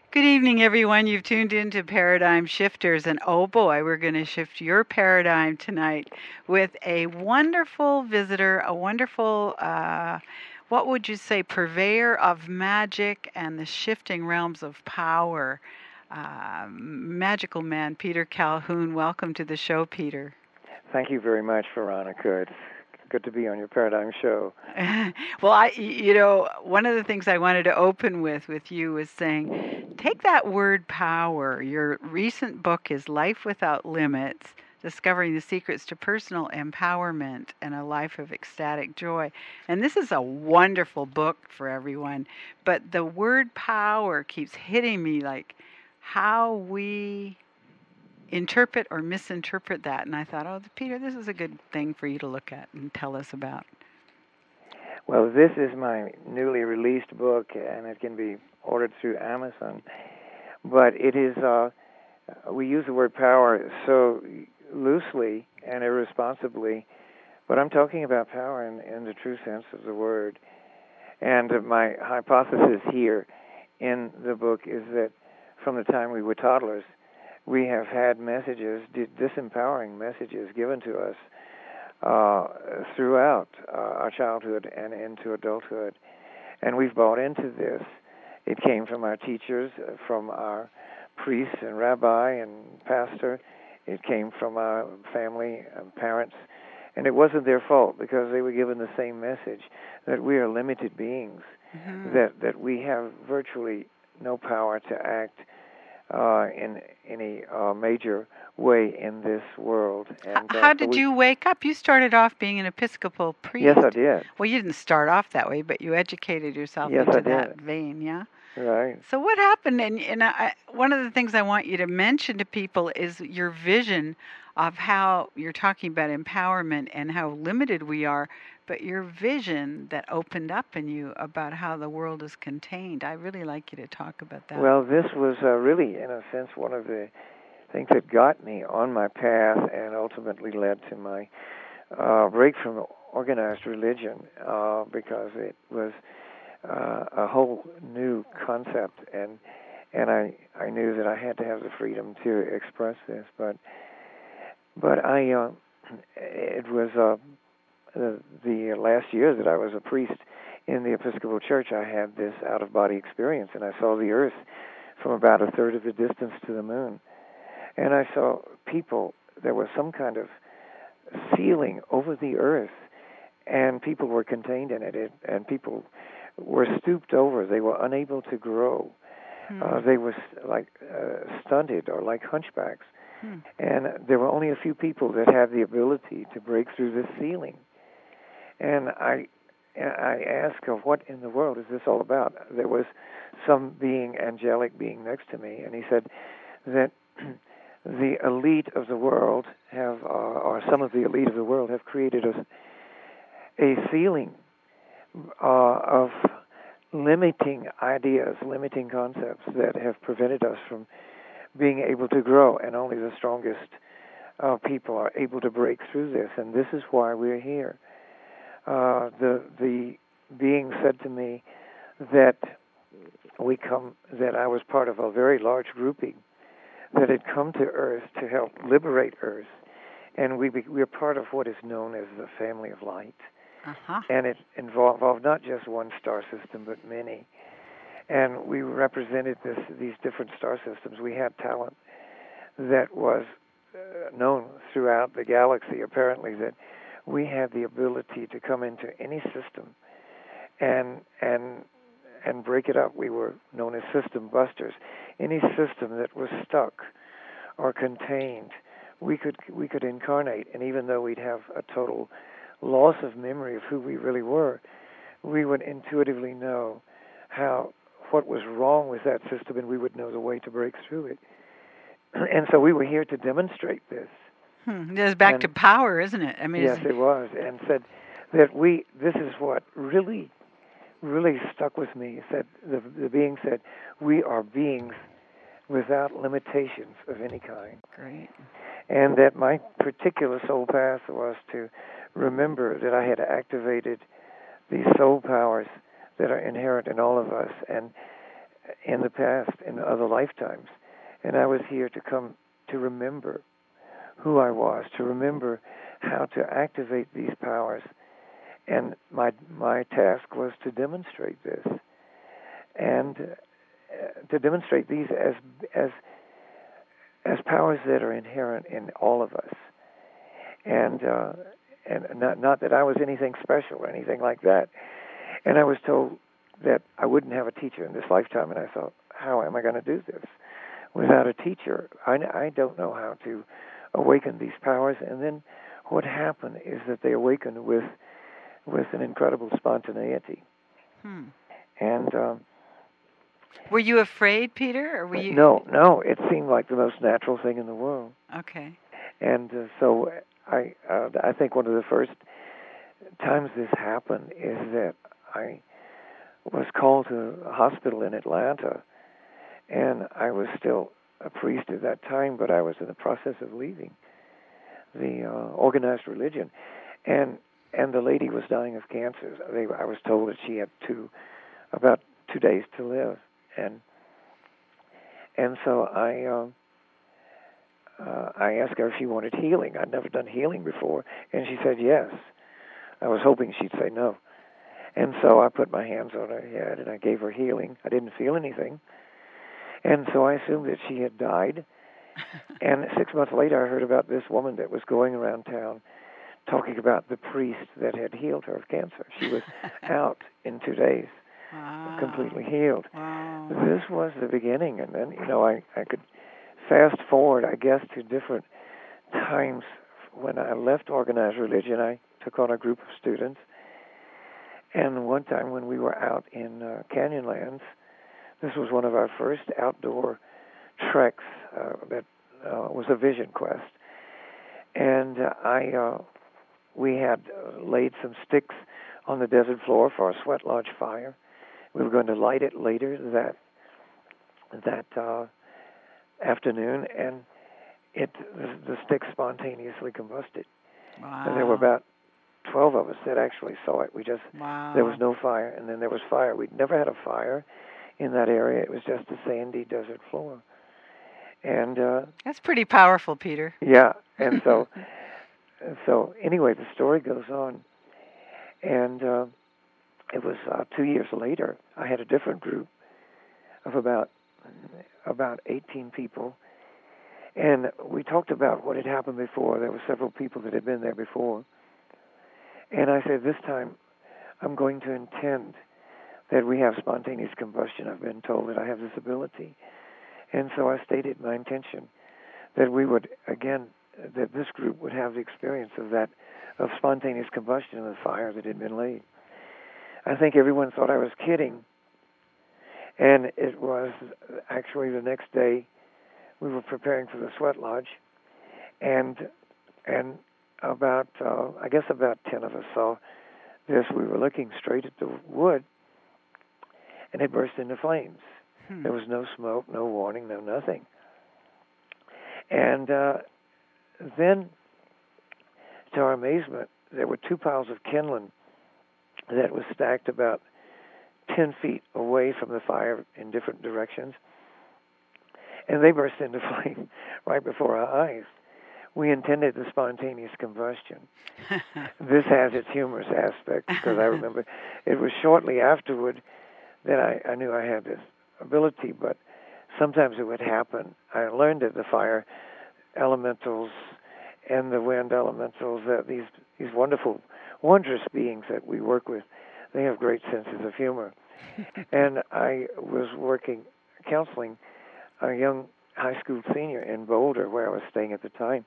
Good evening, everyone. You've tuned into Paradigm Shifters, and oh boy, we're going to shift your paradigm tonight with a wonderful visitor, a wonderful, what would you say, purveyor of magic and the shifting realms of power. Magical man, Peter Calhoun. Welcome to the show, Peter. Thank you very much, Veronica. It's good to be on your Paradigm show. Well, one of the things I wanted to open with you was saying, take that word power. Your recent book is Life Without Limits, Discovering the Secrets to Personal Empowerment and a Life of Ecstatic Joy. And this is a wonderful book for everyone. But the word power keeps hitting me, like how we interpret or misinterpret that. And I thought, oh, Peter, this is a good thing for you to look at and tell us about. Well, this is my newly released book, and it can be ordered through Amazon. But it is, we use the word power so loosely and irresponsibly, but I'm talking about power in the true sense of the word. And my hypothesis here in the book is that from the time we were toddlers, we have had messages, disempowering messages given to us throughout our childhood and into adulthood. And we've bought into this. It came from our teachers, from our priests and rabbi and pastor. It came from our family and parents. And it wasn't their fault because they were given the same message, that we are limited beings, that we have virtually no power to act in any major way in this world. And how did you wake up? You started off being an Episcopal priest. Yes, I did. Well, you didn't start off that way, but you educated yourself into that vein, yeah? Right. So what happened? And one of the things I want you to mention to people is your vision of how you're talking about empowerment and how limited we are, but your vision that opened up in you about how the world is contained. I really like you to talk about that. Well, this was really, in a sense, one of the things that got me on my path and ultimately led to my break from organized religion because it was a whole new concept, and I knew that I had to have the freedom to express this, but it was the last year that I was a priest in the Episcopal Church. I had this out-of-body experience, and I saw the earth from about a third of the distance to the moon. And I saw people, there was some kind of ceiling over the earth, and people were contained in it, and people were stooped over. They were unable to grow. They were like stunted or like hunchbacks. And there were only a few people that had the ability to break through this ceiling. And I asked, what in the world is this all about? There was some being, angelic being next to me, and he said that the elite of the world have, or some of the elite of the world have created a ceiling of limiting ideas, limiting concepts that have prevented us from being able to grow, and only the strongest people are able to break through this, and this is why we're here. The being said to me that that I was part of a very large grouping that had come to Earth to help liberate Earth, and we're part of what is known as the family of light. And it involved not just one star system, but many. And we represented these different star systems. We had talent that was known throughout the galaxy, apparently, that we had the ability to come into any system and break it up. We were known as system busters. Any system that was stuck or contained, we could incarnate. And even though we'd have a total loss of memory of who we really were, we would intuitively know what was wrong with that system, and we would know the way to break through it. And so we were here to demonstrate this. It's back to power, isn't it? I mean, yes, it was, and said that this is what really, really stuck with me. Said the being said, we are beings without limitations of any kind. Great. And that my particular soul path was to remember that I had activated these soul powers that are inherent in all of us, and in the past, in other lifetimes. And I was here to come to remember who I was, to remember how to activate these powers. And my task was to demonstrate this, and to demonstrate these as powers that are inherent in all of us. And not that I was anything special or anything like that. And I was told that I wouldn't have a teacher in this lifetime, and I thought, how am I going to do this without a teacher? I don't know how to awaken these powers. And then what happened is that they awakened with an incredible spontaneity. And were you afraid, Peter, or were you? No, it seemed like the most natural thing in the world. Okay. And so I think one of the first times this happened is that I was called to a hospital in Atlanta, and I was still a priest at that time, but I was in the process of leaving the organized religion, and the lady was dying of cancer. I was told that she had about 2 days to live, and so I asked her if she wanted healing. I'd never done healing before, and she said yes. I was hoping she'd say no. And so I put my hands on her head, and I gave her healing. I didn't feel anything. And so I assumed that she had died. And 6 months later, I heard about this woman that was going around town talking about the priest that had healed her of cancer. She was out in 2 days, completely healed. Wow. This was the beginning. And then, I could fast forward, I guess, to different times. When I left organized religion, I took on a group of students. And one time when we were out in Canyonlands, this was one of our first outdoor treks that was a vision quest. And we had laid some sticks on the desert floor for a sweat lodge fire. We were going to light it later that afternoon, and the sticks spontaneously combusted. Wow. And there were about 12 of us that actually saw it. Wow. There was no fire, and then there was fire. We'd never had a fire in that area. It was just a sandy desert floor. And that's pretty powerful, Peter. Yeah, and so anyway, the story goes on, and it was 2 years later. I had a different group of about 18 people, and we talked about what had happened before. There were several people that had been there before. And I said, this time I'm going to intend that we have spontaneous combustion. I've been told that I have this ability. And so I stated my intention that we would, again, that this group would have the experience of spontaneous combustion in the fire that had been laid. I think everyone thought I was kidding. And it was actually the next day we were preparing for the sweat lodge. And about 10 of us saw this. We were looking straight at the wood, and it burst into flames. There was no smoke, no warning, no nothing. And then, to our amazement, there were 2 piles of kindling that was stacked about 10 feet away from the fire in different directions, and they burst into flame right before our eyes. We intended the spontaneous combustion. This has its humorous aspect, because I remember it was shortly afterward that I knew I had this ability, but sometimes it would happen. I learned that the fire elementals and the wind elementals, that these wonderful, wondrous beings that we work with, they have great senses of humor. And I was counseling a young high school senior in Boulder, where I was staying at the time,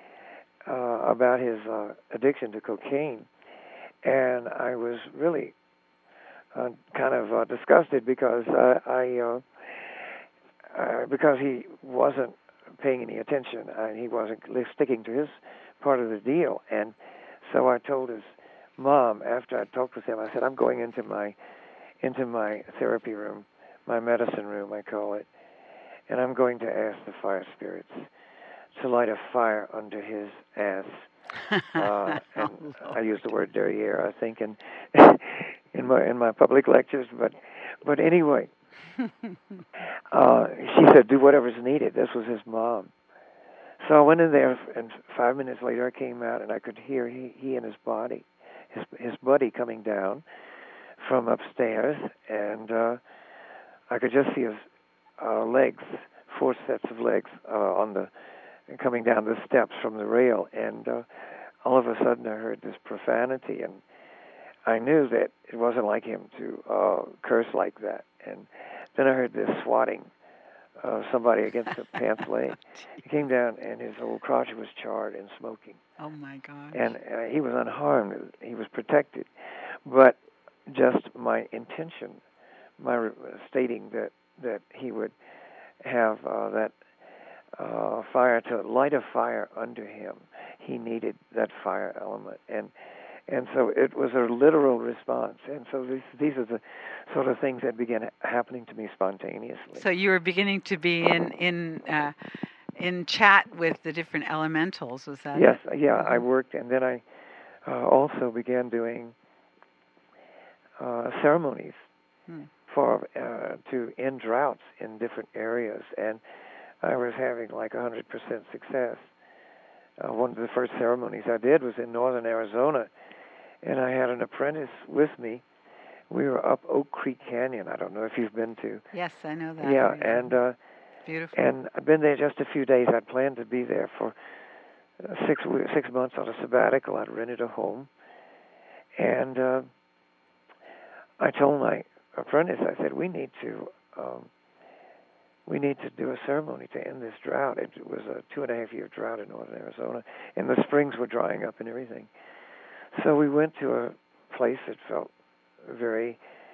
about his addiction to cocaine. And I was really kind of disgusted because because he wasn't paying any attention and he wasn't sticking to his part of the deal. And so I told his mom, after I talked with him, I said, I'm going into my therapy room, my medicine room, I call it, and I'm going to ask the fire spirits to light a fire under his ass. And I use the word derriere, I think, in my public lectures. But anyway, She said, do whatever's needed. This was his mom. So I went in there, and 5 minutes later I came out, and I could hear he and his buddy coming down from upstairs, and I could just see his legs, 4 sets of legs coming down the steps from the rail, and all of a sudden I heard this profanity, and I knew that it wasn't like him to curse like that. And then I heard this swatting somebody against the pants leg. He came down, and his whole crotch was charred and smoking. Oh, my gosh. And he was unharmed. He was protected. But just my intention, stating that he would have that fire, to light a fire under him, he needed that fire element. And so it was a literal response. And so these are the sort of things that began happening to me spontaneously. So you were beginning to be in chat with the different elementals, was that Yes, it? yeah, Mm-hmm. I worked, and then I also began doing ceremonies for to end droughts in different areas, and I was having like 100% success. One of the first ceremonies I did was in northern Arizona, and I had an apprentice with me. We were up Oak Creek Canyon. I don't know if you've been to. Yes, I know that. Yeah, area. and beautiful. And I've been there just a few days. I'd planned to be there for 6 months on a sabbatical. I'd rented a home, and I told my apprentice, I said, we need to do a ceremony to end this drought. It was a 2.5-year drought in northern Arizona, and the springs were drying up and everything. So we went to a place that felt very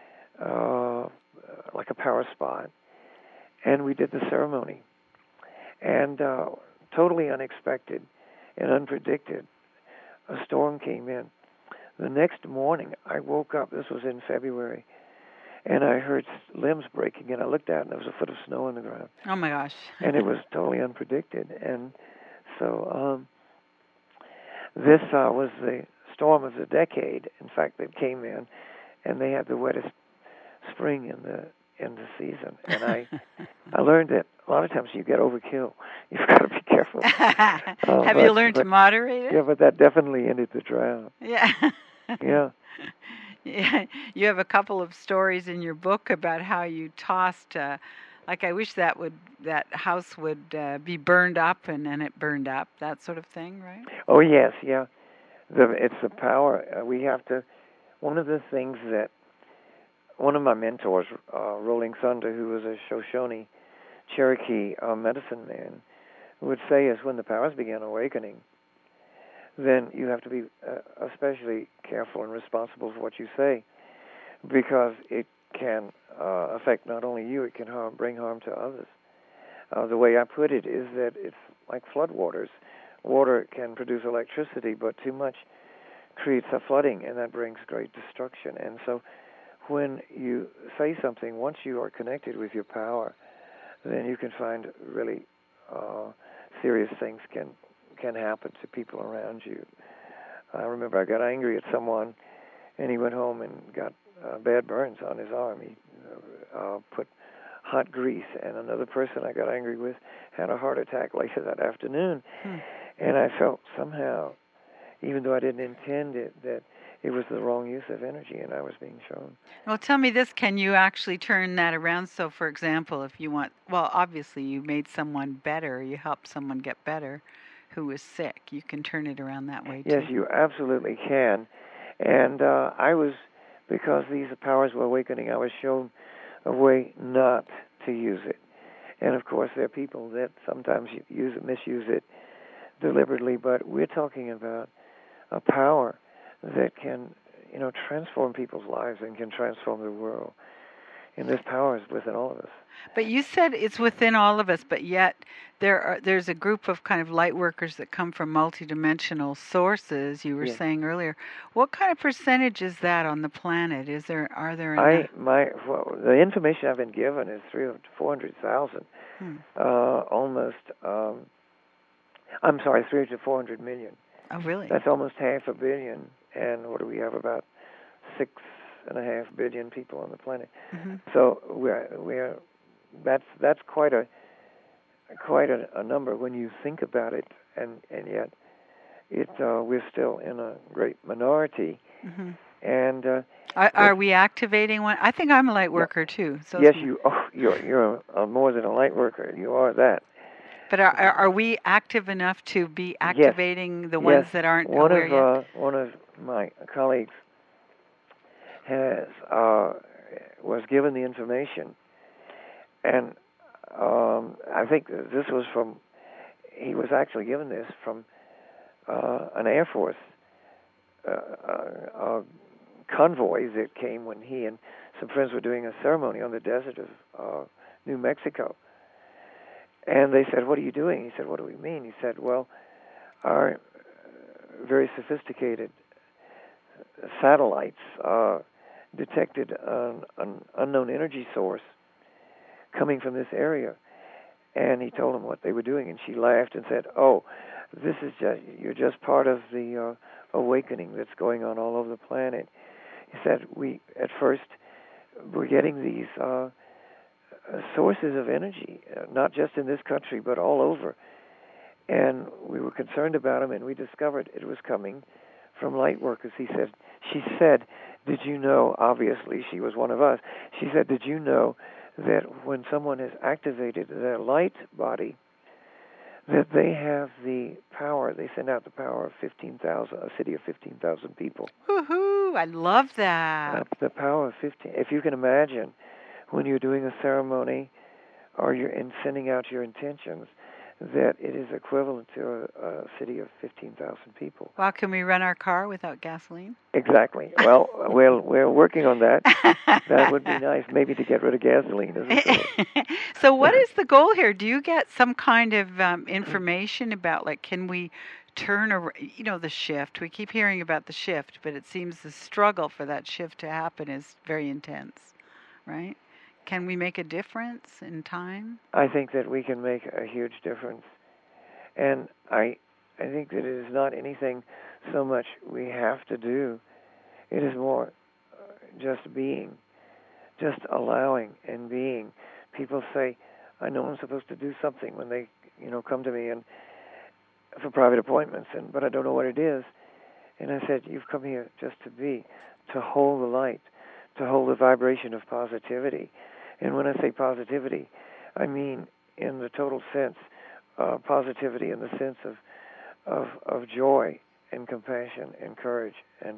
like a power spot, and we did the ceremony. And totally unexpected and unpredicted, a storm came in. The next morning, I woke up, this was in February, and I heard limbs breaking, and I looked out, and there was a foot of snow on the ground. Oh, my gosh. And it was totally unpredicted. And so this was the storm of the decade, in fact, that came in, and they had the wettest spring in the season. And I learned that a lot of times you get overkill. You've got to be careful. Have you learned to moderate it? Yeah, but that definitely ended the drought. Yeah. Yeah. Yeah. You have a couple of stories in your book about how you tossed, like I wish that house would be burned up, and then it burned up, that sort of thing, right? Oh, yes, yeah. It's the power. We have to, one of the things that one of my mentors, Rolling Thunder, who was a Shoshone Cherokee medicine man, would say is when the powers begin awakening, then you have to be especially careful and responsible for what you say, because it can affect not only you, it can bring harm to others. The way I put it is that it's like floodwaters. Water can produce electricity, but too much creates a flooding, and that brings great destruction. And so when you say something, once you are connected with your power, then you can find really serious things can happen to people around you. I remember I got angry at someone, and he went home and got bad burns on his arm. He put hot grease, and another person I got angry with had a heart attack later that afternoon. And I felt somehow, even though I didn't intend it, that it was the wrong use of energy, and I was being shown. Well, tell me this, can you actually turn that around? So, for example, if you want, well, obviously you made someone better, you helped someone get better who was sick. You can turn it around that way, too. Yes, you absolutely can. And because these powers were awakening, I was shown a way not to use it. And, of course, there are people that sometimes misuse it deliberately, but we're talking about a power that can, transform people's lives and can transform the world. And this power is within all of us. But you said it's within all of us, but yet there's a group of kind of light workers that come from multidimensional sources, you were saying earlier. What kind of percentage is that on the planet? Are there enough? The information I've been given is 300,000 to 400,000. Almost, 300 to 400 million. Oh, really? That's almost 500 million. And what do we have, about 6 6.5 billion people on the planet. Mm-hmm. So that's quite a number when you think about it, and yet we're still in a great minority. Mm-hmm. And are we activating one? I think I'm a light worker too. So yes, you're more than a light worker. You are that. But are we active enough to be activating the ones that aren't aware yet? One of my colleagues was given the information, and I think this was from. He was actually given this from an Air Force convoy that came when he and some friends were doing a ceremony on the desert of New Mexico. And they said, "What are you doing?" He said, "What do we mean?" He said, "Well, our very sophisticated satellites detected an unknown energy source coming from this area." And he told them what they were doing, and she laughed and said, "Oh, this is you're just part of the awakening that's going on all over the planet." He said, "We at first were getting these sources of energy, not just in this country but all over, and we were concerned about them, and we discovered it was coming from light workers." She said, "Did you know?" Obviously, she was one of us. She said, "Did you know that when someone has activated their light body, that they have the power, they send out the power of 15,000, a city of 15,000 people." Woohoo! I love that. The power of 15. If you can imagine, when you're doing a ceremony or you're sending out your intentions, that it is equivalent to a city of 15,000 people. Well, can we run our car without gasoline? Exactly. Well, we're working on that. That would be nice, maybe to get rid of gasoline as a source. So what is the goal here? Do you get some kind of information about, like, can we turn the shift? We keep hearing about the shift, but it seems the struggle for that shift to happen is very intense, right? Can we make a difference in time? I think that we can make a huge difference. And I think that it is not anything so much we have to do. It is more just being, just allowing and being. People say, "I know I'm supposed to do something," when they, come to me and for private appointments, but I don't know what it is. And I said, "You've come here just to be, to hold the light, to hold the vibration of positivity." And when I say positivity, I mean in the total sense, positivity in the sense of joy and compassion and courage and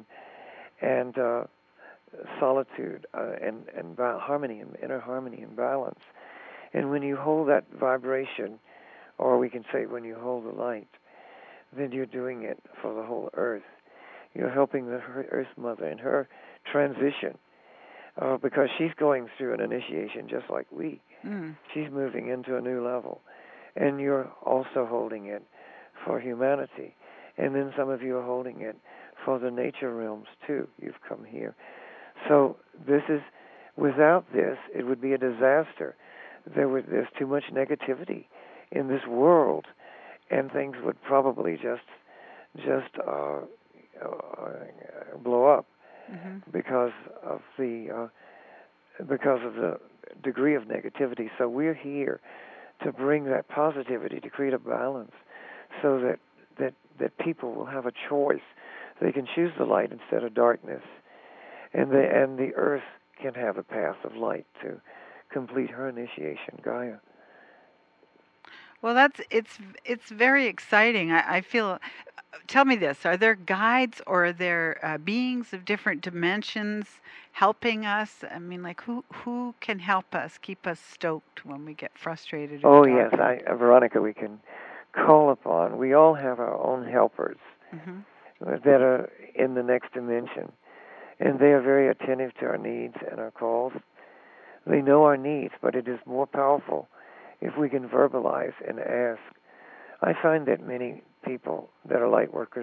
solitude and harmony and inner harmony and balance. And when you hold that vibration, or we can say when you hold the light, then you're doing it for the whole earth. You're helping the Earth Mother in her transition. Because she's going through an initiation just like we. Mm. She's moving into a new level. And you're also holding it for humanity. And then some of you are holding it for the nature realms, too. You've come here. So without this, it would be a disaster. There's too much negativity in this world, and things would probably just blow up. Mm-hmm. because of the degree of negativity. So we're here to bring that positivity, to create a balance, so that people will have a choice. They can choose the light instead of darkness, and the earth can have a path of light to complete her initiation, Gaia. Well, it's very exciting. I feel. Tell me this: are there guides or are there beings of different dimensions helping us? I mean, like who can help us, keep us stoked when we get frustrated? Oh yes, Veronica, we can call upon. We all have our own helpers mm-hmm. that are in the next dimension, and they are very attentive to our needs and our calls. They know our needs, but it is more powerful if we can verbalize and ask. I find that many people that are light workers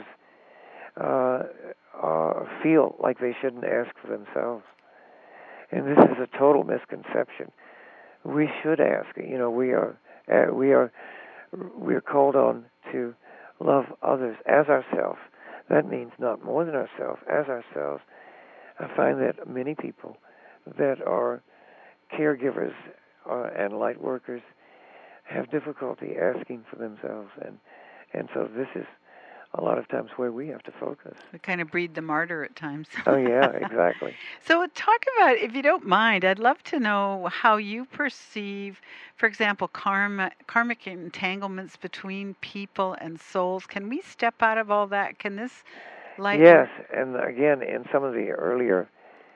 feel like they shouldn't ask for themselves. And this is a total misconception. We should ask. We are called on to love others as ourselves. That means not more than ourselves, as ourselves. I find that many people that are caregivers and light workers have difficulty asking for themselves, and so this is a lot of times where we have to focus. We kind of breed the martyr at times. Oh yeah, exactly. So talk about, if you don't mind, I'd love to know how you perceive, for example, karmic entanglements between people and souls. Can we step out of all that? Can this light Yes, and again, in some of the earlier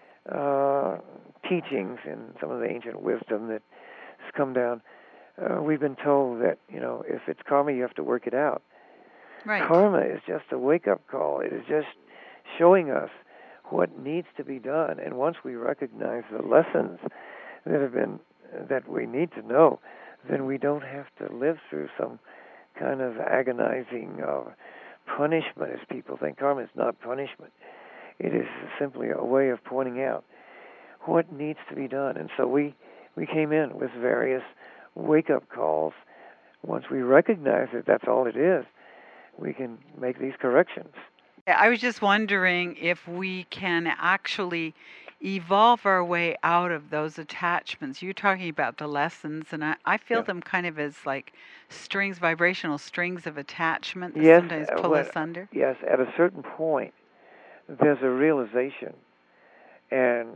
teachings, in some of the ancient wisdom that has come down, we've been told that, if it's karma, you have to work it out. Right. Karma is just a wake-up call. It is just showing us what needs to be done. And once we recognize the lessons that we need to know, then we don't have to live through some kind of agonizing punishment, as people think. Karma is not punishment. It is simply a way of pointing out what needs to be done. And so we came in with various wake-up calls. Once we recognize that that's all it is, we can make these corrections. I was just wondering if we can actually evolve our way out of those attachments. You're talking about the lessons, and I feel them kind of as like vibrational strings of attachment that sometimes pull us under. Yes, at a certain point, there's a realization, and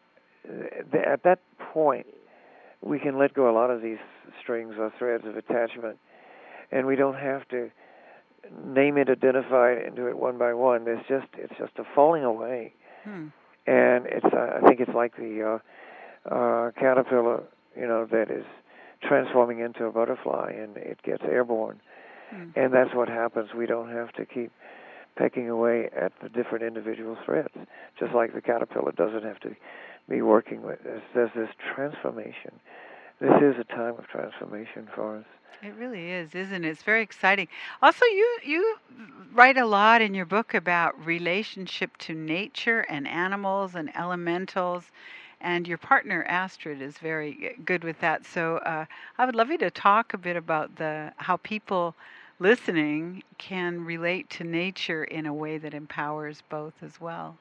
at that point, we can let go a lot of these strings or threads of attachment, and we don't have to name it, identify it, and do it one by one. It's just a falling away, and I think it's like the caterpillar, that is transforming into a butterfly, and it gets airborne, and that's what happens. We don't have to keep pecking away at the different individual threads, just like the caterpillar doesn't have to be working with. There's this transformation. This is a time of transformation for us. It really is, isn't it? It's very exciting. Also, you write a lot in your book about relationship to nature and animals and elementals, and your partner Astrid is very good with that. So I would love you to talk a bit about how people listening can relate to nature in a way that empowers both as well.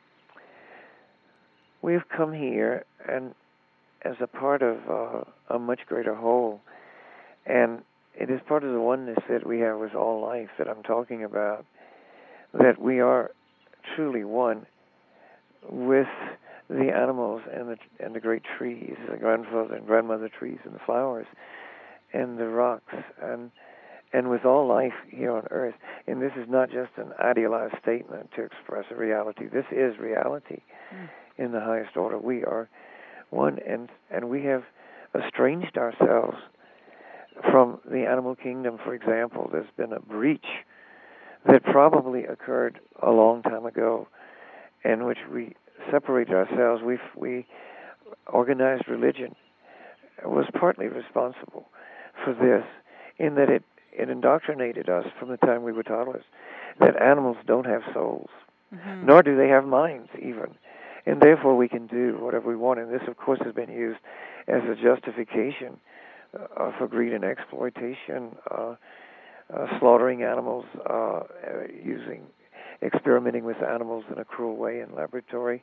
We've come here and as a part of a much greater whole. And it is part of the oneness that we have with all life that I'm talking about, that we are truly one with the animals and the great trees, the grandfather and grandmother trees and the flowers and the rocks and with all life here on earth. And this is not just an idealized statement to express a reality. This is reality in the highest order. We are one, and we have estranged ourselves from the animal kingdom. For example, there's been a breach that probably occurred a long time ago in which we separated ourselves. We organized religion was partly responsible for this, in that it indoctrinated us from the time we were toddlers that animals don't have souls, nor do they have minds even. And therefore we can do whatever we want. And this, of course, has been used as a justification for greed and exploitation, slaughtering animals, experimenting with animals in a cruel way in laboratories.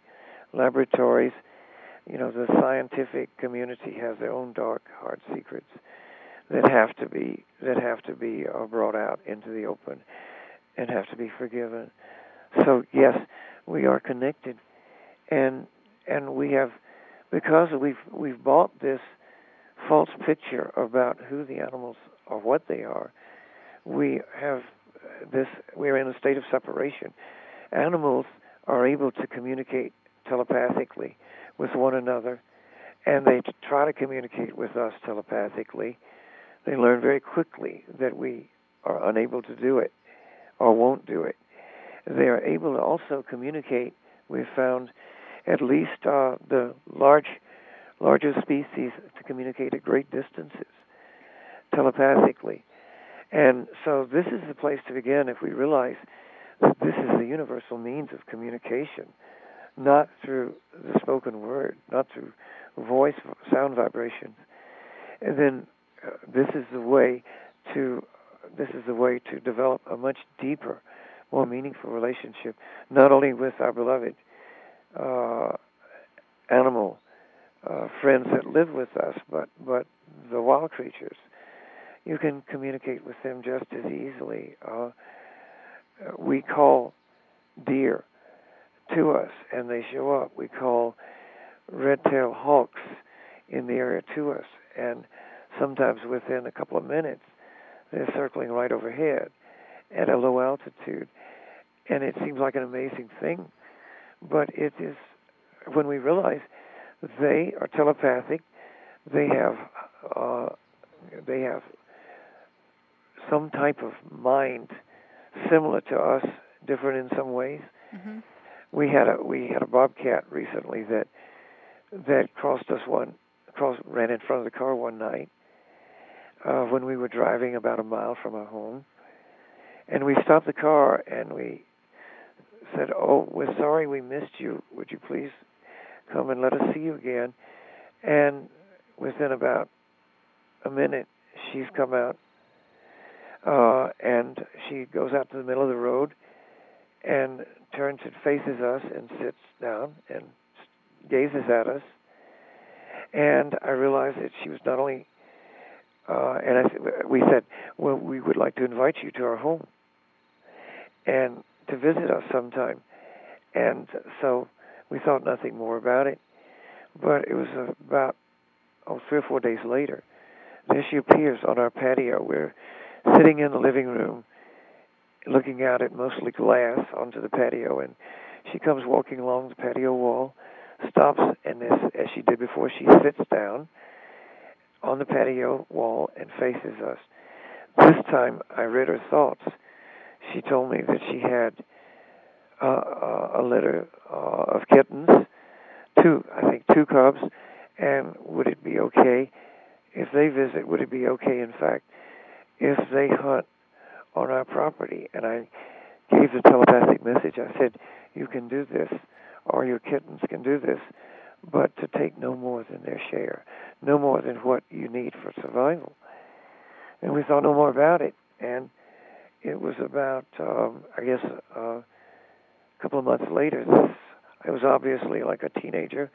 The scientific community has their own dark, hard secrets that have to be brought out into the open and have to be forgiven. So yes, we are connected. And we have, because we've bought this false picture about who the animals are, what they are, we're in a state of separation. Animals are able to communicate telepathically with one another, and they try to communicate with us telepathically. They learn very quickly that we are unable to do it or won't do it. They are able to also communicate. We've found at least the larger species to communicate at great distances telepathically. And so this is the place to begin if we realize that this is the universal means of communication, not through the spoken word, not through voice, sound vibrations. And then this is the way to develop a much deeper, more meaningful relationship, not only with our beloved uh, animal friends that live with us, but the wild creatures, you can communicate with them just as easily. We call deer to us, and they show up. We call red-tailed hawks in the area to us, and sometimes within a couple of minutes, they're circling right overhead at a low altitude. And it seems like an amazing thing, but it is when we realize they are telepathic. They have some type of mind similar to us, different in some ways. Mm-hmm. We had a bobcat recently that ran in front of the car one night when we were driving about a mile from our home, and we stopped the car and we said, "Oh, we're sorry we missed you. Would you please come and let us see you again?" And within about a minute, she's come out, and she goes out to the middle of the road and turns and faces us and sits down and gazes at us. And I realized that she was not only, we said, well, we would like to invite you to our home and to visit us sometime. And so we thought nothing more about it. But it was about 3 or 4 days later, there she appears on our patio. We're sitting in the living room, looking out at mostly glass onto the patio, and she comes walking along the patio wall, stops, and as she did before, she sits down on the patio wall and faces us. This time, I read her thoughts. She told me that she had a litter of kittens, two cubs, and would it be okay if they visit? Would it be okay, in fact, if they hunt on our property? And I gave the telepathic message. I said, you can do this, or your kittens can do this, but to take no more than their share, no more than what you need for survival. And we thought no more about it. And it was about, a couple of months later, I was obviously like a teenager,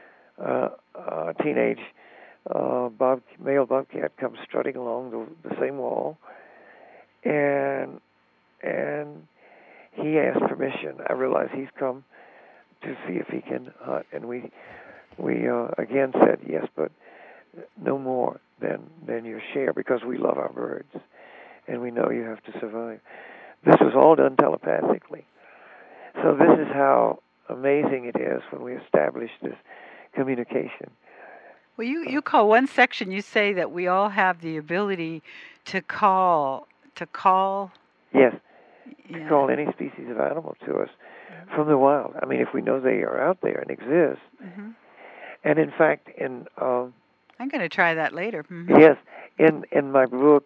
male bobcat comes strutting along the same wall, and he asked permission. I realized he's come to see if he can hunt, and we again said yes, but no more than your share, because we love our birds, and we know you have to survive. This was all done telepathically. So this is how amazing it is when we establish this communication. Well, you call one section, you say that we all have the ability to call. Yes, Yeah. to call any species of animal to us from the wild. I mean, if we know they are out there and exist. Mm-hmm. And in fact, I'm going to try that later. Mm-hmm. Yes, in my book,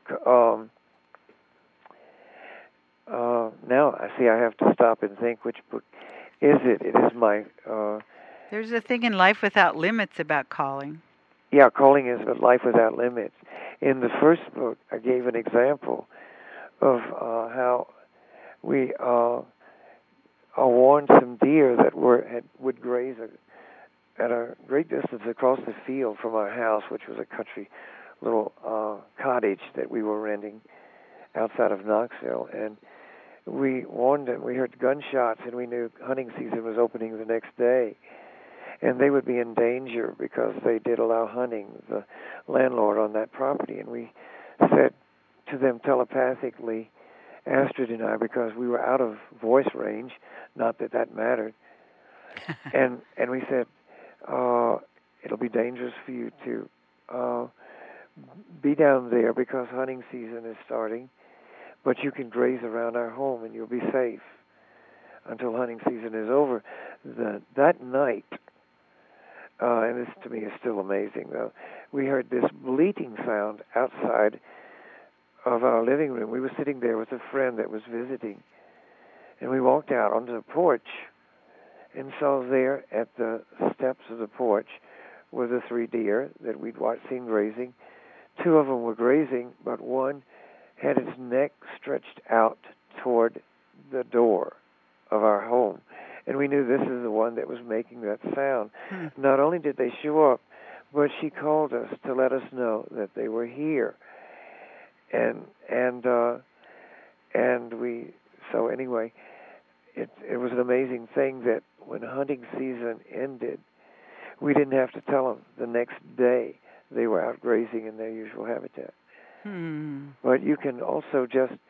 now I see I have to stop and think which book is it. It is my... There's a thing in Life Without Limits about calling. Yeah, calling is Life Without Limits. In the first book, I gave an example of how we warned some deer that would graze at a great distance across the field from our house, which was a country little cottage that we were renting outside of Knoxville. And we warned them. We heard gunshots, and we knew hunting season was opening the next day. And they would be in danger because they did allow hunting, the landlord on that property. And we said to them telepathically, Astrid and I, because we were out of voice range, not that that mattered, and we said, it'll be dangerous for you to be down there because hunting season is starting, but you can graze around our home and you'll be safe until hunting season is over. That night, and this to me is still amazing, though, we heard this bleating sound outside of our living room. We were sitting there with a friend that was visiting, and we walked out onto the porch and saw there at the steps of the porch were the 3 deer that we'd seen grazing. 2 of them were grazing, but one had its neck stretched out toward the door of our home, and we knew this is the one that was making that sound. Hmm. Not only did they show up, but she called us to let us know that they were here, and we. So anyway, it was an amazing thing that when hunting season ended, we didn't have to tell them. The next day, they were out grazing in their usual habitat. Hmm. But you can also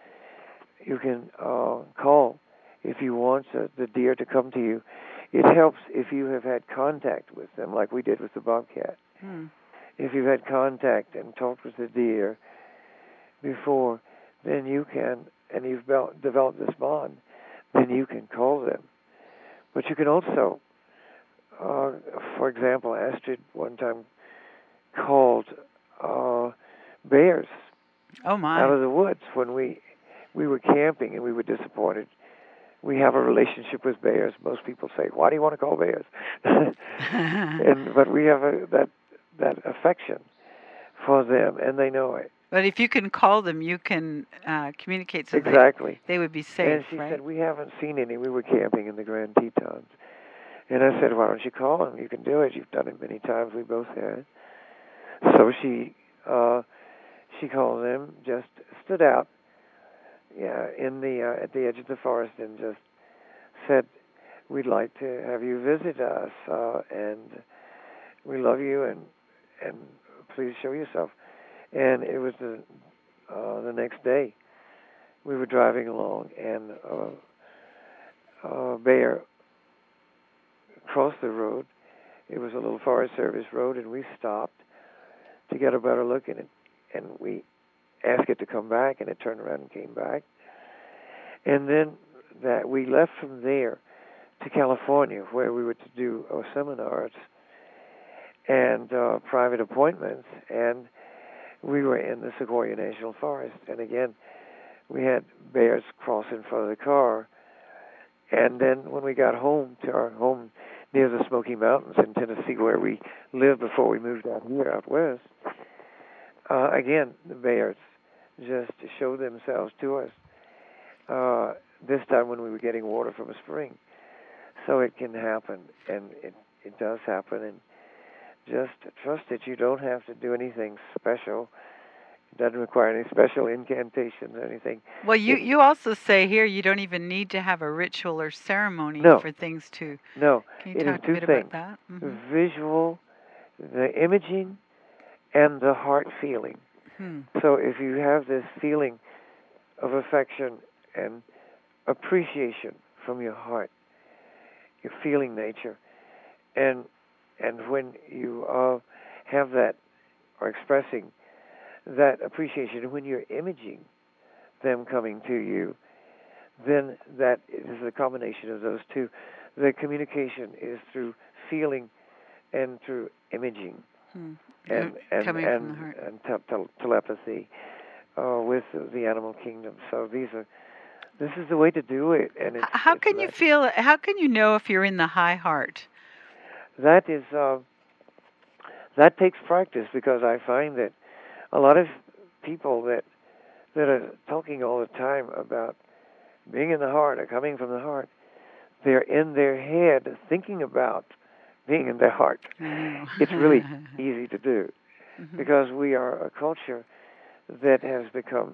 call if you want the deer to come to you. It helps if you have had contact with them, like we did with the bobcat. Hmm. If you've had contact and talked with the deer before, then you can, and you've developed this bond, then you can call them. But you can also, for example, Astrid one time called bears Oh my. out of the woods when we were camping and we were disappointed. We have a relationship with bears. Most people say, "Why do you want to call bears?" But we have that affection for them, and they know it. But if you can call them, you can communicate so Exactly. they would be safe, and she right? said, "We haven't seen any." We were camping in the Grand Tetons. And I said, "Why don't you call them? You can do it. You've done it many times. We both had." So she called them, just stood out, in the at the edge of the forest, and just said, "We'd like to have you visit us, and we love you, and please show yourself." And it was the next day. We were driving along, and a bear crossed the road. It was a little Forest Service road, and we stopped to get a better look at it. And we asked it to come back, and it turned around and came back. And then that we left from there to California, where we were to do seminars and private appointments, and we were in the Sequoia National Forest. And again, we had bears cross in front of the car. And then when we got home to our home near the Smoky Mountains in Tennessee, where we lived before we moved out here out west, again, the bears just showed themselves to us, this time when we were getting water from a spring. So it can happen, and it does happen, and just trust it. You don't have to do anything special. It doesn't require any special incantations or anything. Well, you also say here you don't even need to have a ritual or ceremony for things to... No. Can you talk a bit about that? Mm-hmm. Visual, the imaging, and the heart feeling. So if you have this feeling of affection and appreciation from your heart, your feeling nature, and when you have that or expressing that appreciation, when you're imaging them coming to you, then that is a combination of those two. The communication is through feeling and through imaging. And coming from the heart. And telepathy with the animal kingdom. So this is the way to do it. And how can you feel? How can you know if you're in the high heart? That takes practice, because I find that a lot of people that are talking all the time about being in the heart or coming from the heart, they're in their head thinking about being in their heart. It's really easy to do, because we are a culture that has become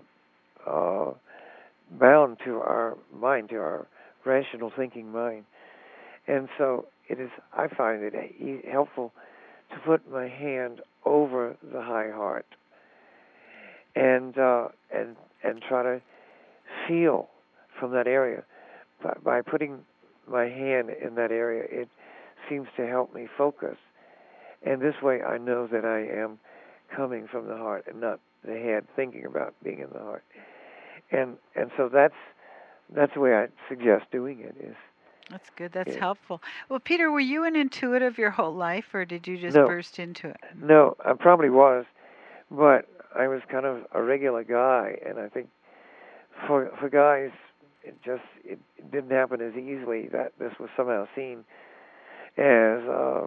bound to our mind, to our rational thinking mind. And so I find it helpful to put my hand over the high heart and try to feel from that area. By putting my hand in that area, it seems to help me focus. And this way I know that I am coming from the heart and not the head thinking about being in the heart. And so that's the way I suggest doing it. That's good. That's helpful. Well, Peter, were you an intuitive your whole life, or did you just burst into it? No, I probably was, but I was kind of a regular guy, and I think for guys, it didn't happen as easily. That this was somehow seen as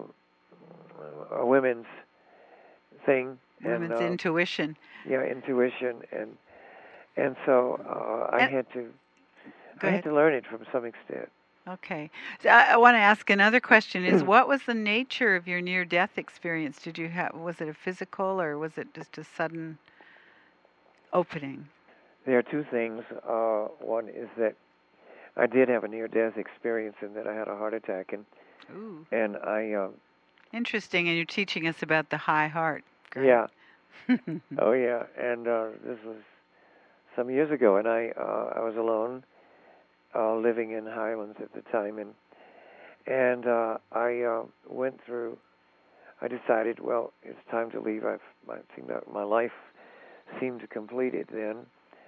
a women's thing. Women's intuition. Yeah, intuition, and so I had to learn it from some extent. Okay. So I want to ask another question is what was the nature of your near death experience? Did you have was it a physical or was it just a sudden opening? There are two things. One is that I did have a near-death experience in that I had a heart attack, Ooh. and I Interesting, and you're teaching us about the high heart. Great. yeah, oh yeah, and this was some years ago, and I was alone, living in Highlands at the time, and I went through. I decided, well, it's time to leave. I think that my life seemed completed then.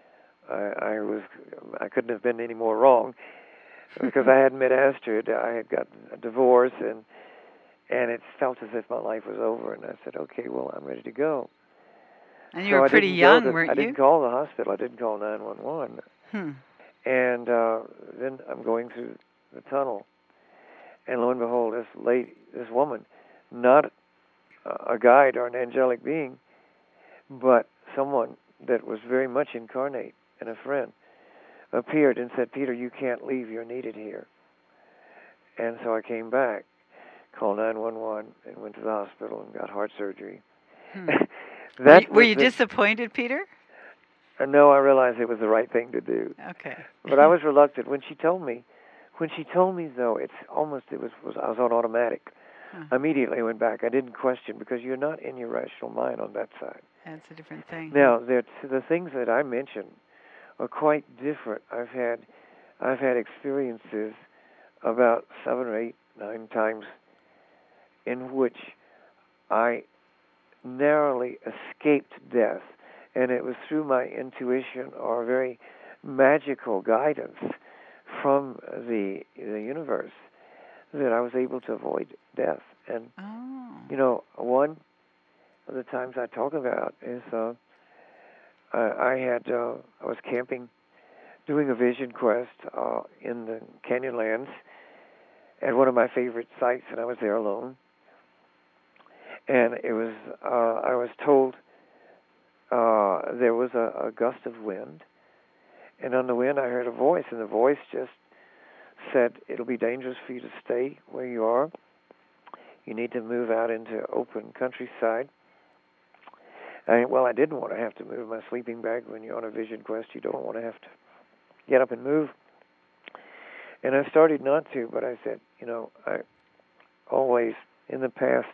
I couldn't have been any more wrong because I had met Astrid. I had gotten a divorce, and it felt as if my life was over. And I said, okay, well, I'm ready to go. And you were pretty young, weren't you? I didn't call the hospital. I didn't call 911. And then I'm going through the tunnel, and lo and behold, this woman, not a guide or an angelic being, but someone that was very much incarnate and a friend, appeared and said, Peter, you can't leave. You're needed here. And so I came back, called 911, and went to the hospital and got heart surgery. Were you disappointed, Peter? No, I realized it was the right thing to do. Okay. But I was reluctant when she told me. When she told me, though, I was on automatic. I immediately went back. I didn't question because you're not in your rational mind on that side. That's a different thing. Now, the things that I mentioned are quite different. I've had experiences about 7 or 8, 9 times in which I narrowly escaped death, and it was through my intuition or very magical guidance from the universe that I was able to avoid death. And one of the times I talk about is I was camping, doing a vision quest in the Canyonlands at one of my favorite sites, and I was there alone. And it was I was told there was a gust of wind, and on the wind I heard a voice, and the voice just said, it'll be dangerous for you to stay where you are. You need to move out into open countryside. I didn't want to have to move my sleeping bag. When you're on a vision quest, you don't want to have to get up and move. And I started not to, but I said, I always, in the past,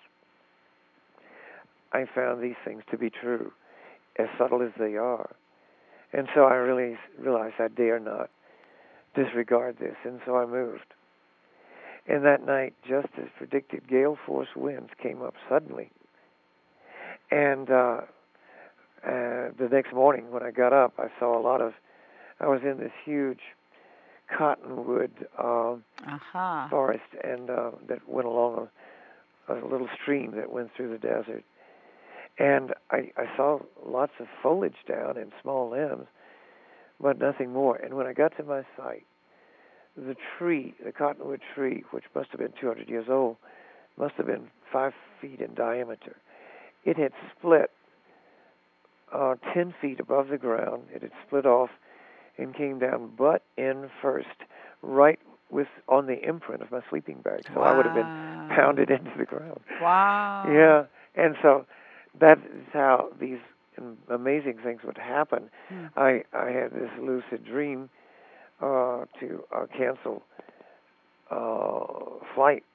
I found these things to be true, as subtle as they are. And so I really realized I dare not disregard this, and so I moved. And that night, just as predicted, gale force winds came up suddenly. And the next morning when I got up, I saw I was in this huge cottonwood forest, and that went along a little stream that went through the desert. And I saw lots of foliage down and small limbs, but nothing more. And when I got to my site, the cottonwood tree, which must have been 200 years old, must have been 5 feet in diameter. It had split 10 feet above the ground. It had split off and came down butt end first, right on the imprint of my sleeping bag. So I would have been pounded into the ground. Wow. Yeah. And so that is how these amazing things would happen. I had this lucid dream to cancel flight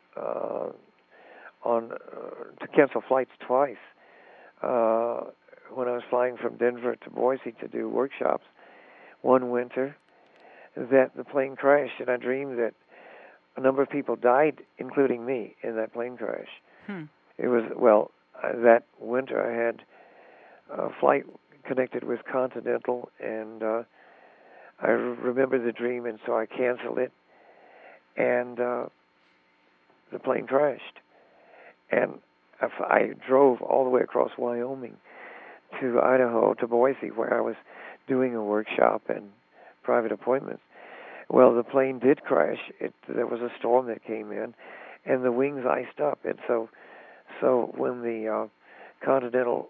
to cancel flights twice when I was flying from Denver to Boise to do workshops. One winter, that the plane crashed, and I dreamed that a number of people died, including me, in that plane crash. It was that winter I had a flight connected with Continental, and I remember the dream, and so I canceled it, and the plane crashed. And I drove all the way across Wyoming to Idaho, to Boise, where I was doing a workshop and private appointments. Well, the plane did crash. There was a storm that came in, and the wings iced up. And so when the Continental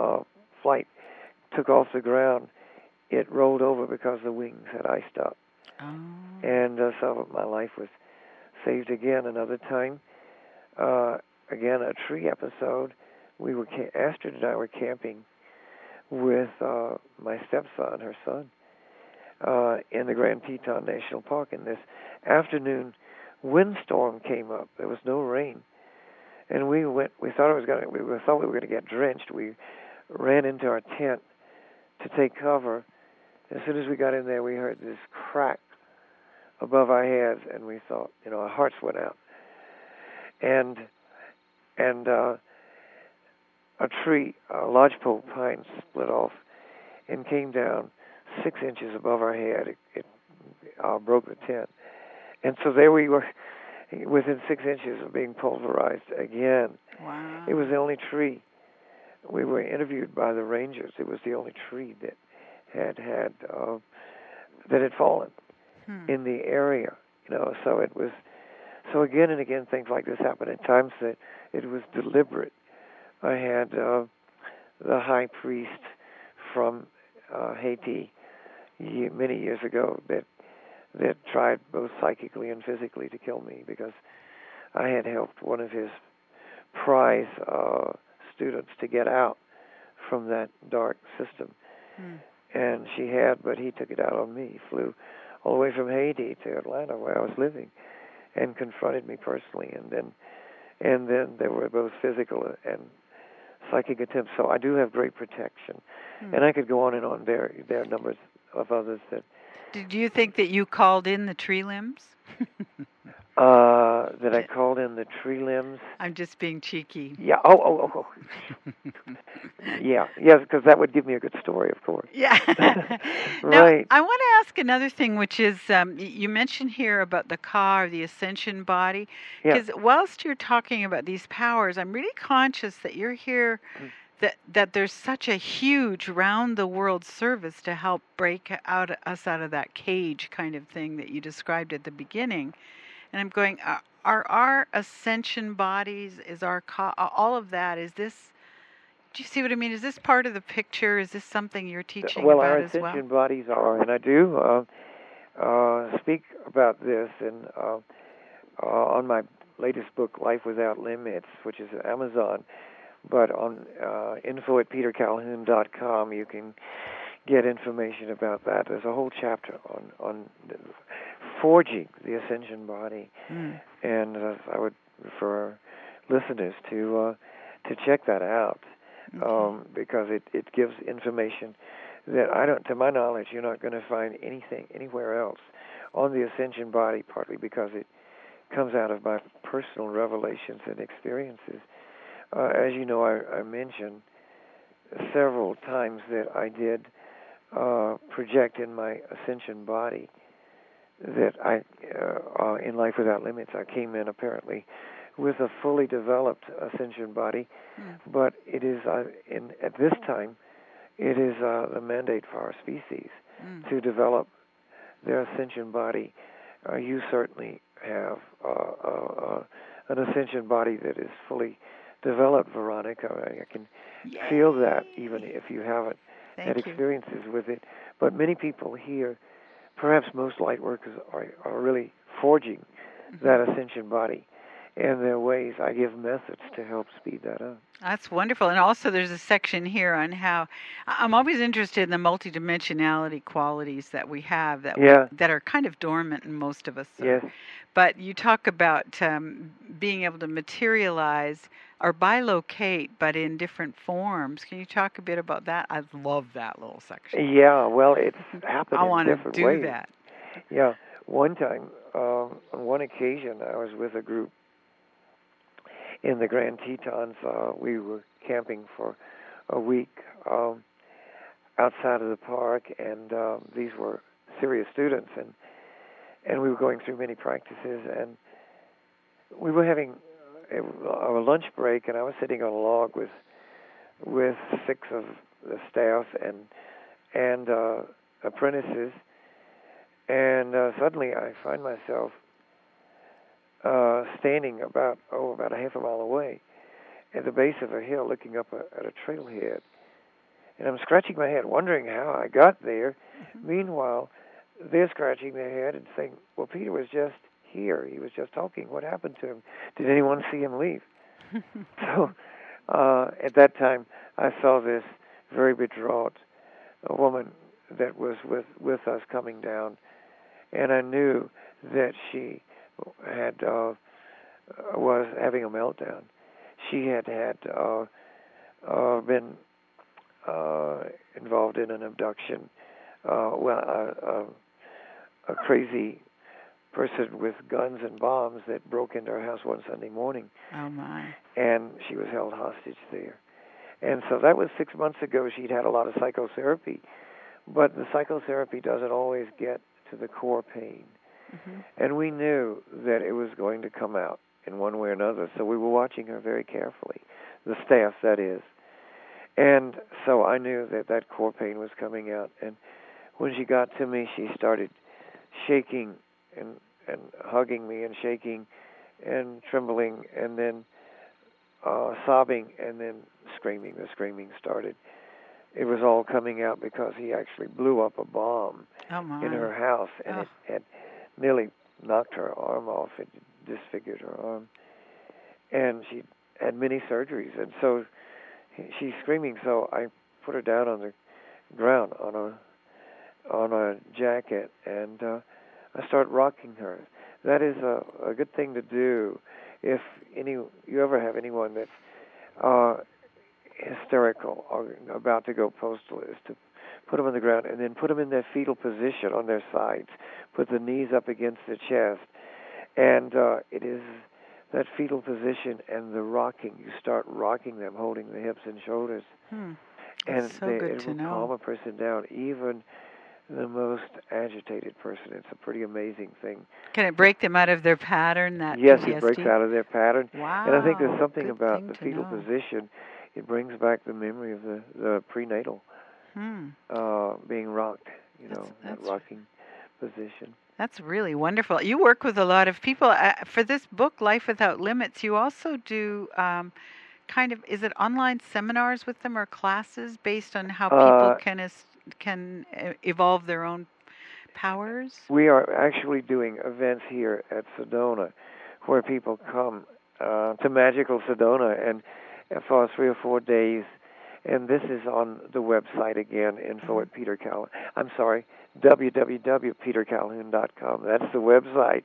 flight took off the ground, it rolled over because the wings had iced up. Oh. And so my life was saved again. Another time, again, a tree episode. Astrid and I were camping with my stepson, her son, in the Grand Teton National Park. And this afternoon, windstorm came up. There was no rain, and we thought we were going to get drenched. We ran into our tent to take cover. As soon as we got in there, we heard this crack above our heads, and we thought, our hearts went out. And a tree, a lodgepole pine, split off and came down 6 inches above our head. It broke the tent, and so there we were, within 6 inches of being pulverized again. Wow! It was the only tree. We were interviewed by the rangers. It was the only tree that had fallen in the area. So it was. So again and again, things like this happen. At times that it was deliberate. I had the high priest from Haiti many years ago that tried both psychically and physically to kill me because I had helped one of his prize students to get out from that dark system. And she had, but he took it out on me. He flew all the way from Haiti to Atlanta, where I was living, and confronted me personally. And then there were both physical and psychic attempts. So I do have great protection. And I could go on and on. There are numbers of others that... Did you think that you called in the tree limbs? That I called in the tree limbs? I'm just being cheeky. Yeah. Oh. Yeah, because that would give me a good story, of course. Yeah. Right. Now, I want to ask another thing, which is you mentioned here about the Ka, or the ascension body. Because whilst you're talking about these powers, I'm really conscious that you're here, that there's such a huge round-the-world service to help break us out of that cage kind of thing that you described at the beginning. And I'm going, are our ascension bodies, is our Ka, all of that, is this... Do you see what I mean? Is this part of the picture? Is this something you're teaching about our as well? ascension bodies are, and I do speak about this on my latest book, Life Without Limits, which is at Amazon. But on info@petercalhoun.com, you can get information about that. There's a whole chapter on forging the ascension body, and I would refer listeners to check that out. Because it gives information that to my knowledge, you're not going to find anything anywhere else on the ascension body, partly because it comes out of my personal revelations and experiences. As you know, I mentioned several times that I did project in my ascension body that in Life Without Limits, I came in apparently with a fully developed ascension body, but it is at this time, it is the mandate for our species to develop their ascension body. You certainly have an ascension body that is fully developed, Veronica. I can feel that even if you haven't had experiences with it. But many people here, perhaps most light workers, are really forging that ascension body. And there are ways I give methods to help speed that up. That's wonderful. And also there's a section here on how I'm always interested in the multidimensionality qualities that we have that are kind of dormant in most of us. Yes. But you talk about being able to materialize or bilocate, but in different forms. Can you talk a bit about that? I love that little section. Yeah, well, it's happened I in want different to do ways. that. Yeah. One time, on one occasion, I was with a group in the Grand Tetons. We were camping for a week outside of the park, and these were serious students, and we were going through many practices, and we were having a lunch break, and I was sitting on a log with 6 of the staff and apprentices, and suddenly I find myself standing about a half a mile away at the base of a hill looking up at a trailhead. And I'm scratching my head, wondering how I got there. Meanwhile, they're scratching their head and saying, well, Peter was just here. He was just talking. What happened to him? Did anyone see him leave? So at that time, I saw this very bedrawn woman that was with us coming down, and I knew that she had was having a meltdown. She had been involved in an abduction. A crazy person with guns and bombs that broke into her house one Sunday morning. Oh, my. And she was held hostage there. And so that was 6 months ago. She'd had a lot of psychotherapy, but the psychotherapy doesn't always get to the core pain. Mm-hmm. And we knew that it was going to come out in one way or another, so we were watching her very carefully, the staff, that is. And so I knew that core pain was coming out. And when she got to me, she started shaking and hugging me and shaking and trembling and then sobbing and then screaming. The screaming started. It was all coming out because he actually blew up a bomb in her house, and it had nearly knocked her arm off. It disfigured her arm. And she had many surgeries, and so she's screaming. So I put her down on the ground on a jacket, and I start rocking her. That is a good thing to do if you ever have anyone that's hysterical or about to go postal, is to put them on the ground and then put them in their fetal position on their sides. Put the knees up against the chest, and it is that fetal position and the rocking. You start rocking them, holding the hips and shoulders, and it will calm a person down, even the most agitated person. It's a pretty amazing thing. Can it break them out of their pattern, that Yes, PTSD? It breaks out of their pattern. Wow. And I think there's something about the fetal position. It brings back the memory of the prenatal being rocked, that rocking position. That's really wonderful. You work with a lot of people. For this book, Life Without Limits, you also do is it online seminars with them or classes based on how people can evolve their own powers? We are actually doing events here at Sedona where people come to magical Sedona and for 3 or 4 days. And this is on the website again, info at Peter Calhoun. I'm sorry, www.petercalhoun.com. That's the website.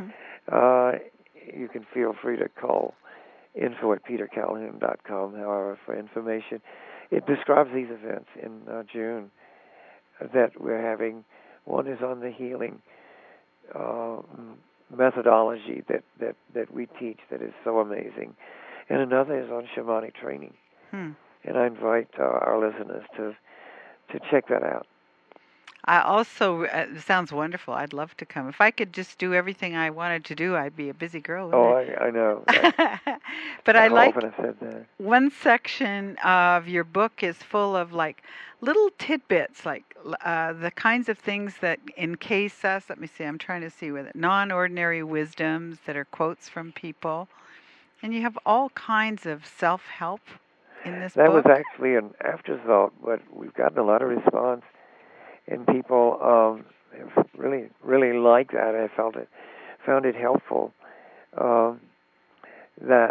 Mm-hmm. You can feel free to call info at petercalhoun.com, however, for information. It describes these events in June that we're having. One is on the healing methodology that we teach that is so amazing. And another is on shamanic training. And I invite our listeners to check that out. I also, it sounds wonderful. I'd love to come. If I could just do everything I wanted to do, I'd be a busy girl. I know. But I like often have said that. One section of your book is full of like little tidbits, like the kinds of things that encase us. Let me see. I'm trying to see with it. Non-ordinary wisdoms that are quotes from people. And you have all kinds of self-help in this book. That was actually an afterthought, but we've gotten a lot of response. And people have really, really liked that. I found it helpful. That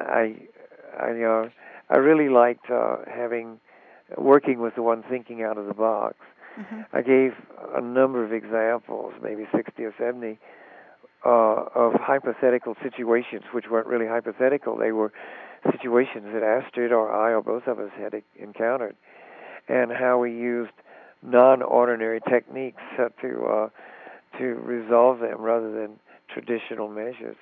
I really liked working with the one thinking out of the box. Mm-hmm. I gave a number of examples, maybe 60 or 70, of hypothetical situations, which weren't really hypothetical. They were situations that Astrid or I or both of us had encountered, and how we used non-ordinary techniques to resolve them rather than traditional measures,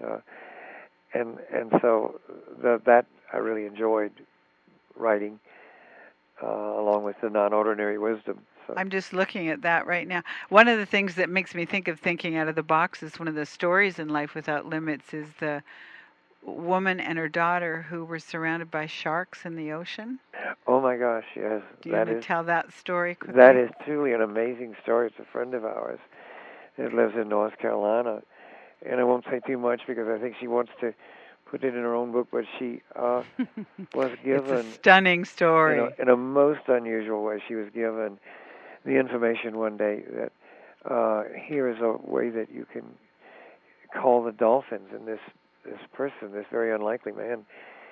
and so that I really enjoyed writing along with the non-ordinary wisdom. So. I'm just looking at that right now. One of the things that makes me think of thinking out of the box is one of the stories in Life Without Limits is the woman and her daughter who were surrounded by sharks in the ocean. Oh my gosh, yes. Do you want to tell that story quickly? That is truly an amazing story. It's a friend of ours that lives in North Carolina. And I won't say too much because I think she wants to put it in her own book, but she was given... It's a stunning story. In a most unusual way. She was given the information one day that here is a way that you can call the dolphins. And this person, this very unlikely man,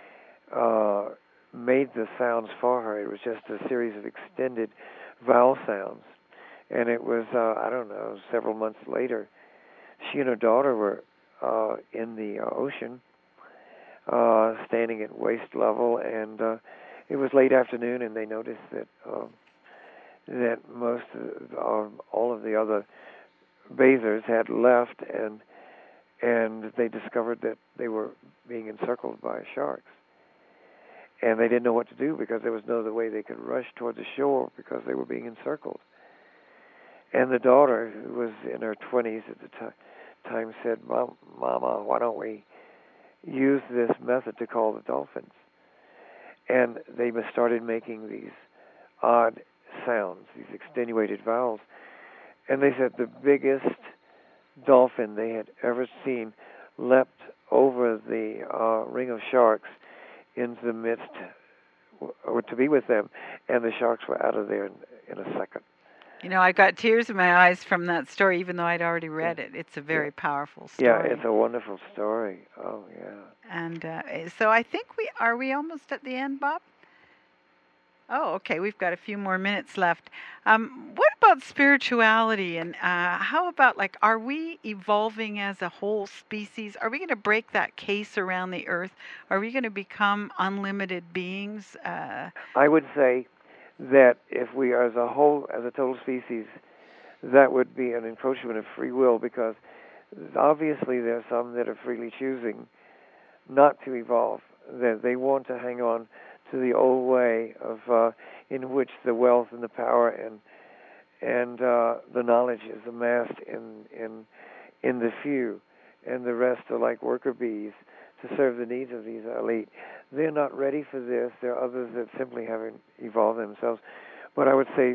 made the sounds for her. It was just a series of extended vowel sounds. And it was, I don't know, several months later, she and her daughter were in the ocean, standing at waist level, and it was late afternoon, and they noticed that most of all of the other bathers had left, and they discovered that they were being encircled by sharks. And they didn't know what to do because there was no other way they could rush toward the shore because they were being encircled. And the daughter, who was in her 20s at the time, said, Mama, why don't we use this method to call the dolphins? And they started making these odd sounds, these extenuated vowels. And they said the biggest dolphin they had ever seen leapt over the ring of sharks into the midst, or to be with them, and the sharks were out of there in a second. You know, I got tears in my eyes from that story, even though I'd already read it. It's a very powerful story. Yeah, it's a wonderful story. Oh, yeah. And so I think are we almost at the end, Bob? Oh, okay. We've got a few more minutes left. What about spirituality, and how about, like, are we evolving as a whole species? Are we going to break that case around the earth? Are we going to become unlimited beings? I would say that if we are as a whole, as a total species, that would be an encroachment of free will, because obviously there are some that are freely choosing not to evolve, that they want to hang on to the old way of in which the wealth and the power and the knowledge is amassed in the few, and the rest are like worker bees to serve the needs of these elite. They're not ready for this. There are others that simply haven't evolved themselves. But I would say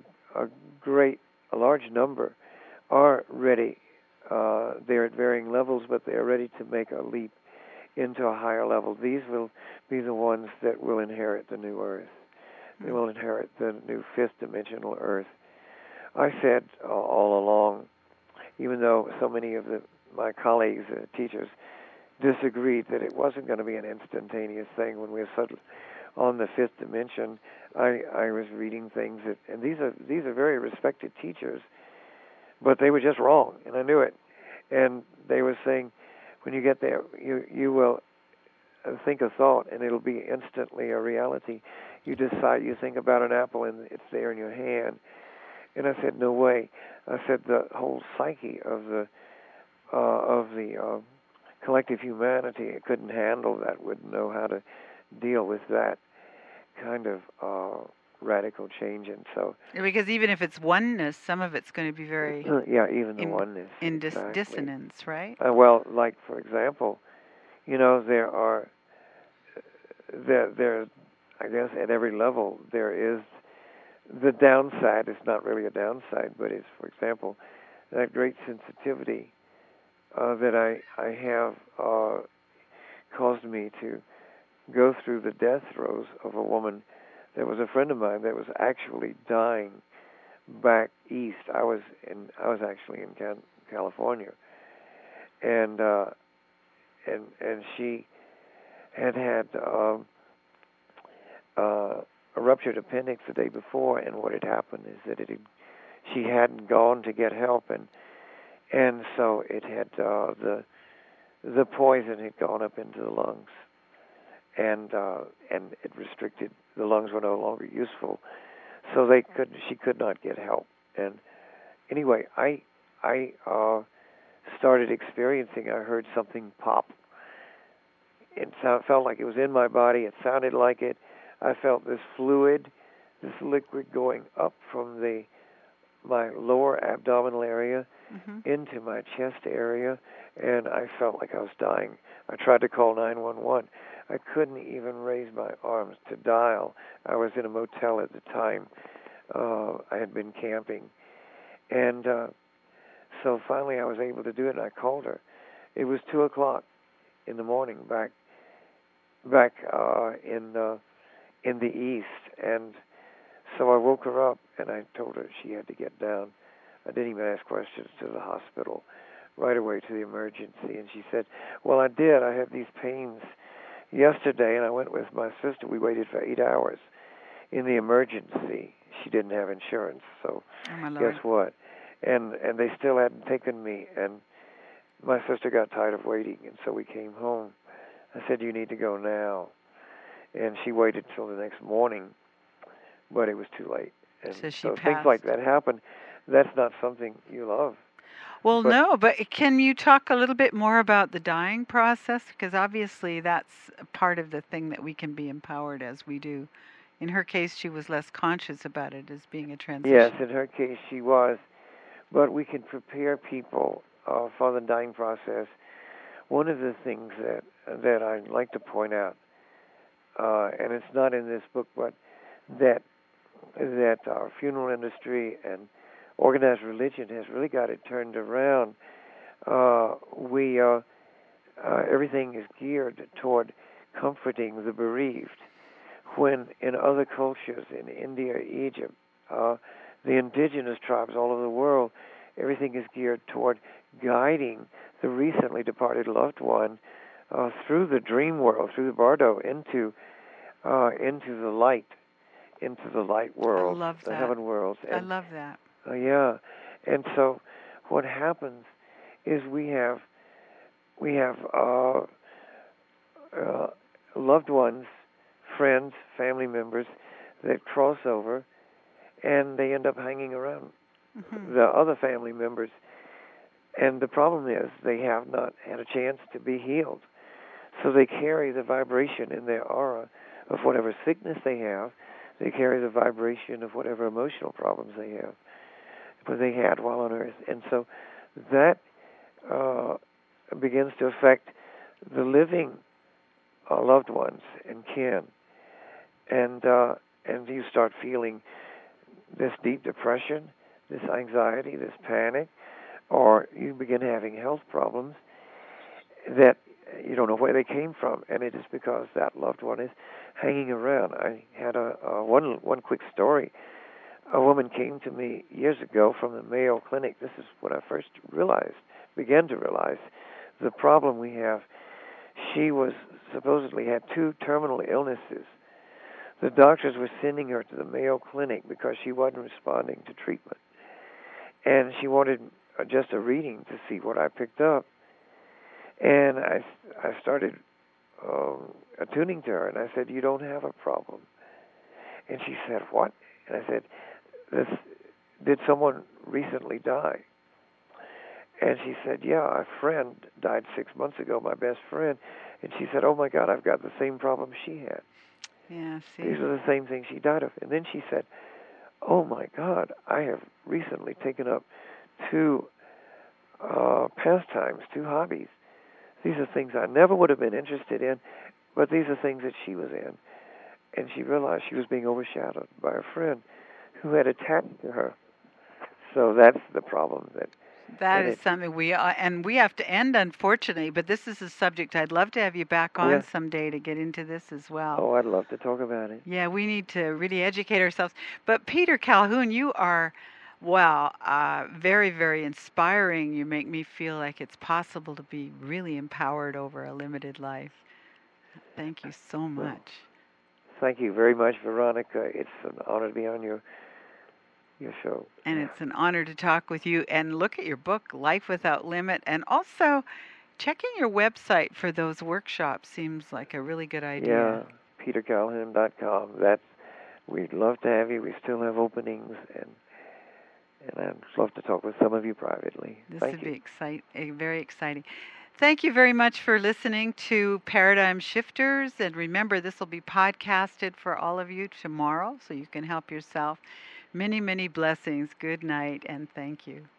a large number are ready. They're at varying levels, but they are ready to make a leap into a higher level. These will be the ones that will inherit the new earth. They will inherit the new fifth dimensional earth. I said all along, even though so many of my colleagues, teachers, disagreed that it wasn't going to be an instantaneous thing when we were suddenly on the fifth dimension, I was reading things and these are very respected teachers, but they were just wrong, and I knew it. And they were saying, when you get there, you will think a thought, and it'll be instantly a reality. You decide, you think about an apple, and it's there in your hand. And I said, no way. I said the whole psyche of the collective humanity, it couldn't handle that, wouldn't know how to deal with that kind of radical change. And so, because even if it's oneness, some of it's going to be very even the oneness in dissonance, right? Well, like for example, there are I guess at every level there is the downside. It's not really a downside, but it's, for example, that great sensitivity that I have caused me to go through the death throes of a woman that was a friend of mine that was actually dying back east. I was actually in California, and she had a ruptured appendix the day before, and what had happened is that she hadn't gone to get help, and so it had the poison had gone up into the lungs, and it restricted. The lungs were no longer useful, so she could not get help. And anyway, I started experiencing. I heard something pop. It felt like it was in my body. It sounded like it. I felt this fluid, this liquid going up from my lower abdominal area into my chest area, and I felt like I was dying. I tried to call 911. I couldn't even raise my arms to dial. I was in a motel at the time. I had been camping. And so finally I was able to do it, and I called her. It was 2 o'clock in the morning back in the east. And so I woke her up, and I told her she had to get down I didn't even ask questions to the hospital, right away to the emergency. And she said, well, I did. I had these pains yesterday, and I went with my sister. We waited for 8 hours in the emergency. She didn't have insurance, so guess what? And they still hadn't taken me, and my sister got tired of waiting, and so we came home. I said, you need to go now. And she waited till the next morning, but it was too late. And so things like that happen. That's not something you love. Well, no, but can you talk a little bit more about the dying process? Because obviously that's part of the thing that we can be empowered as we do. In her case, she was less conscious about it as being a transition. Yes, in her case she was. But we can prepare people for the dying process. One of the things that I'd like to point out, and it's not in this book, but that our funeral industry and organized religion has really got it turned around. Everything is geared toward comforting the bereaved, when in other cultures, in India, Egypt, the indigenous tribes all over the world, everything is geared toward guiding the recently departed loved one through the dream world, through the bardo, into the light world, I love the that. heaven worlds. I love that. Yeah, and so what happens is we have loved ones, friends, family members that cross over, and they end up hanging around the other family members. And the problem is they have not had a chance to be healed. So they carry the vibration in their aura of whatever sickness they have. They carry the vibration of whatever emotional problems they have, but they had while on Earth. And so that begins to affect the living loved ones and kin. And you start feeling this deep depression, this anxiety, this panic, or you begin having health problems that you don't know where they came from, and it is because that loved one is hanging around. I had one quick story. A woman came to me years ago from the Mayo Clinic. This is when I first began to realize the problem we have. She was supposedly had 2 terminal illnesses. The doctors were sending her to the Mayo Clinic because she wasn't responding to treatment. And she wanted just a reading to see what I picked up. And I started attuning to her, and I said, you don't have a problem. And she said, what? And I said, did someone recently die? And she said, yeah, a friend died 6 months ago, my best friend. And she said, oh, my God, I've got the same problem she had. Yeah, see. These are the same things she died of. And then she said, oh, my God, I have recently taken up 2 pastimes, 2 hobbies. These are things I never would have been interested in, but these are things that she was in. And she realized she was being overshadowed by a friend who had attached to her. So that's the problem. That is something we have to end, unfortunately, but this is a subject I'd love to have you back on someday to get into this as well. Oh, I'd love to talk about it. Yeah, we need to really educate ourselves. But Peter Calhoun, you are, very, very inspiring. You make me feel like it's possible to be really empowered over a limited life. Thank you so much. Thank you very much, Veronica. It's an honor to be on your show. And it's an honor to talk with you. And look at your book, Life Without Limit. And also, checking your website for those workshops seems like a really good idea. Yeah, petercalhoun.com. We'd love to have you. We still have openings, and I'd love to talk with some of you privately. This would be very exciting. Thank you very much for listening to Paradigm Shifters. And remember, this will be podcasted for all of you tomorrow, so you can help yourself. Many, many blessings. Good night, and thank you.